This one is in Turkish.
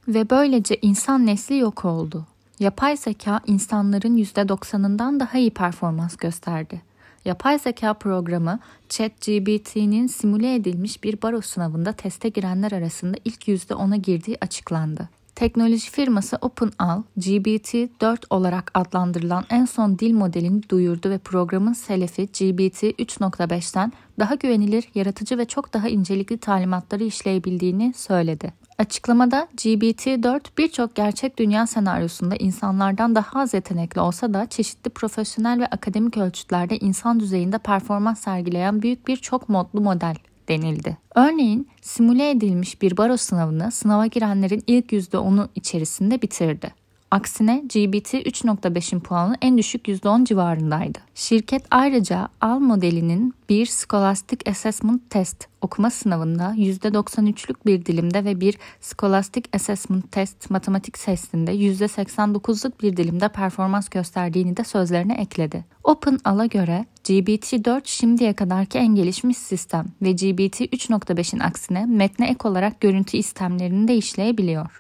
Ve böylece insan nesli yok oldu. Yapay zeka insanların %90'ından daha iyi performans gösterdi. Yapay zeka programı ChatGPT'nin simüle edilmiş bir baro sınavında teste girenler arasında ilk %10'a girdiği açıklandı. Teknoloji firması OpenAI, GPT-4 olarak adlandırılan en son dil modelini duyurdu ve programın selefi GPT-3.5'ten daha güvenilir, yaratıcı ve çok daha incelikli talimatları işleyebildiğini söyledi. Açıklamada GPT-4 birçok gerçek dünya senaryosunda insanlardan daha az yetenekli olsa da çeşitli profesyonel ve akademik ölçütlerde insan düzeyinde performans sergileyen büyük bir çok modlu model denildi. Örneğin simüle edilmiş bir baro sınavını sınava girenlerin ilk %10'u içerisinde bitirdi. Aksine GPT 3.5'in puanı en düşük %10 civarındaydı. Şirket ayrıca AI modelinin bir Scholastic Assessment Test okuma sınavında %93'lük bir dilimde ve bir Scholastic Assessment Test matematik testinde %89'luk bir dilimde performans gösterdiğini de sözlerine ekledi. OpenAI'ya göre GPT-4 şimdiye kadarki en gelişmiş sistem ve GPT 3.5'in aksine metne ek olarak görüntü istemlerini de işleyebiliyor.